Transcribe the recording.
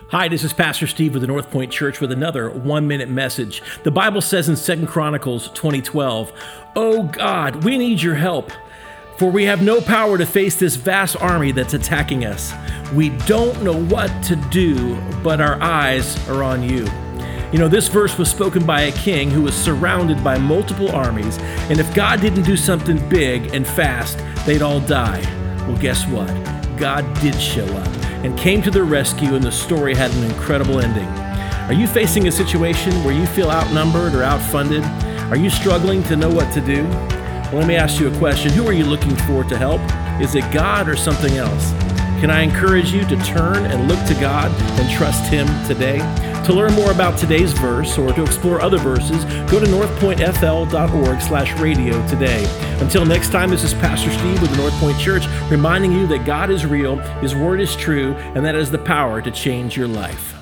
Hi, this is Pastor Steve with the North Point Church with another 1-minute message. The Bible says in 2 Chronicles 20:12, "Oh God, we need your help, for we have no power to face this vast army that's attacking us. We don't know what to do, but our eyes are on you." You know, this verse was spoken by a king who was surrounded by multiple armies, and if God didn't do something big and fast, they'd all die. Well, guess what? God did show up and came to their rescue, and the story had an incredible ending. Are you facing a situation where you feel outnumbered or outfunded? Are you struggling to know what to do? Well, let me ask you a question. Who are you looking for to help? Is it God or something else? Can I encourage you to turn and look to God and trust Him today? To learn more about today's verse or to explore other verses, go to northpointfl.org/radio today. Until next time, this is Pastor Steve with the North Point Church, reminding you that God is real, His Word is true, and that has the power to change your life.